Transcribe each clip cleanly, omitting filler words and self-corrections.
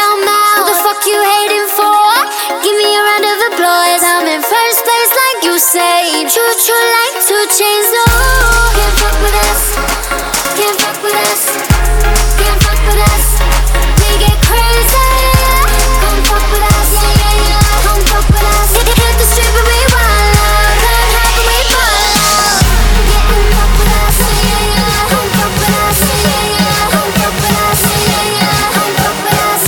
about mouth. What the fuck you hating for? Give me a round of applause. I'm in first place like you say. True, true like 2 Chainz. Oh, can't fuck with us. Can't fuck with us. Can't fuck with us. We get crazy. Come fuck with us. Yeah, yeah, yeah. Come fuck with us. Hit the street but we wild out. Can't help but we fall out. Yeah, come fuck with us. Yeah, yeah. Come fuck with us. Yeah, yeah. Come fuck with us. Yeah, yeah. Come fuck with us.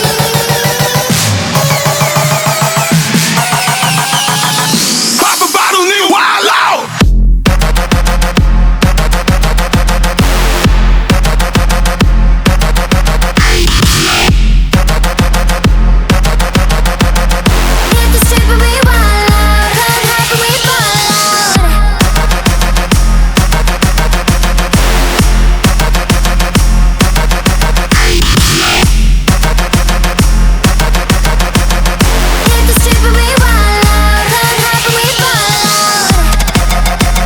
Pop a bottle, nigga, wild out. Hit the street but we wild out. Can't help but we fall out. Hit the street but we wild out. Can't help but we fall out.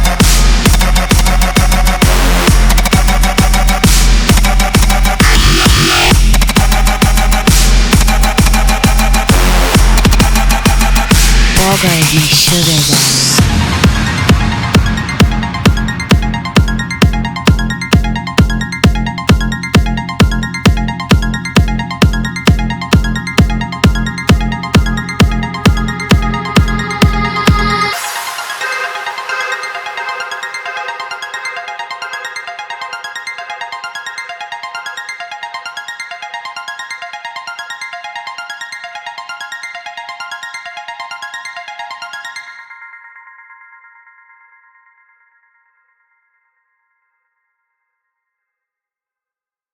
Ballboy is my sugar daddy.